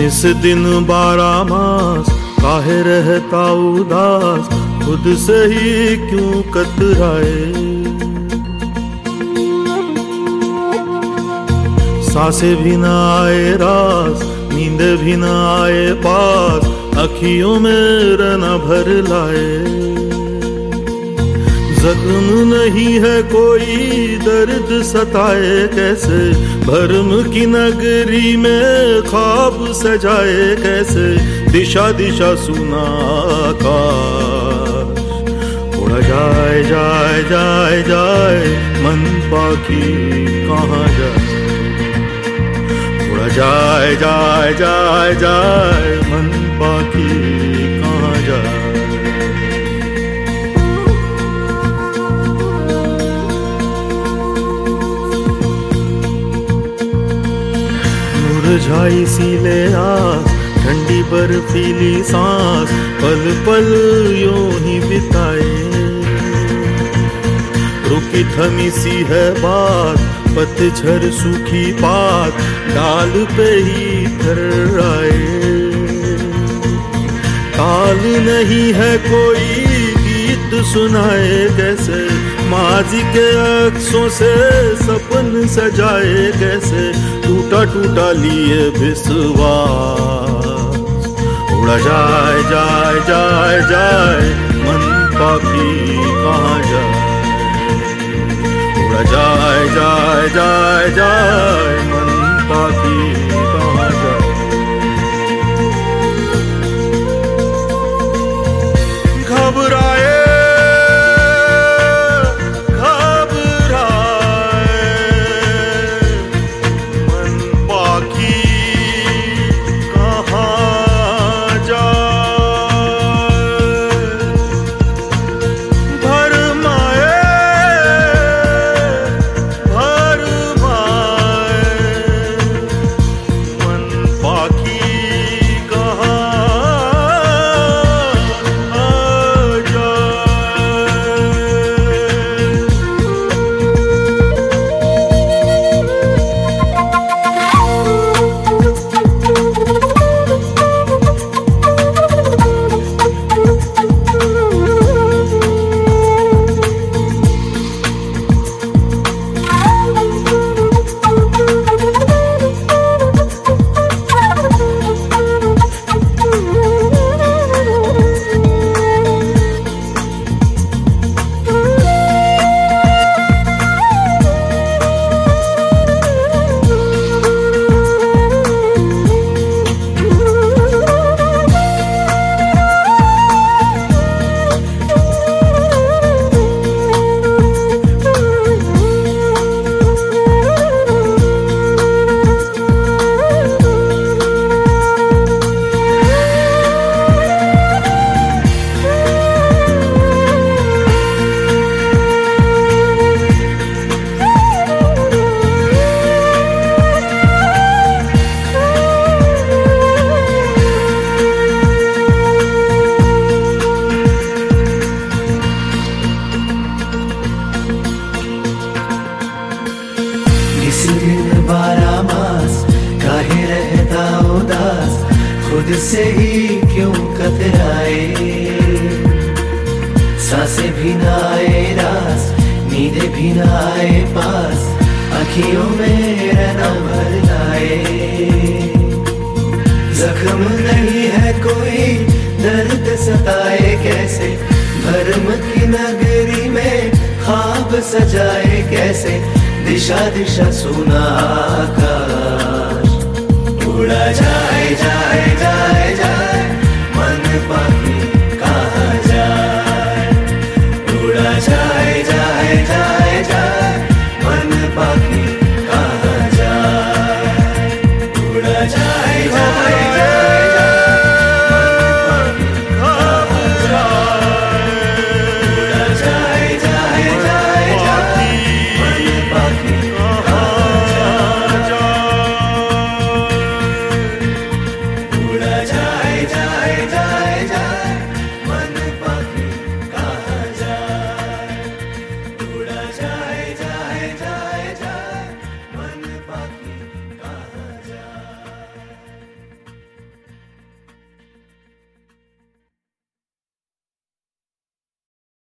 निस दिन 12 मास काहे रहता उदास, खुद से ही क्यों कतराए। सांसें भी ना आए रास, नींद भी ना आए पास, अखियों में रना भर लाए। जख्म नहीं है कोई दर्द सताए कैसे, भरम की नगरी में ख्वाब सजाए कैसे। दिशा दिशा सुना आकाश, उड़ा जाए जाए जाए जाए मन पाखी कहाँ जाए। उड़ा जाए जाए जाए जाए मन पाखी कहाँ जाए। मुरझाई सी ले आस, ठंडी बर्फीली सांस, पल पल यूं ही बिताए। रुकी थमी सी है बात, पतझड़ सूखी पात, डाल पे ही थर्राए। ताल नहीं है कोई गीत सुनाए कैसे, माजी के अक्सों से सपन सजाए कैसे। टूटा टूटा लिए विश्वास, उड़ा जाए जाए जाए जाए मन पाखी कहाँ जाए। उड़ा जाए जाए जाए जाए मन पाखी कहाँ जाए। घबराए खुद से ही क्यों कतराए। सांसें भी ना आए रास, नींदें भी ना आए पास, आँखियों में रहना भर लाए। जख्म नहीं है कोई दर्द सताए कैसे, भरम की नगरी में ख्वाब सजाए कैसे। दिशा दिशा सुना आकाश,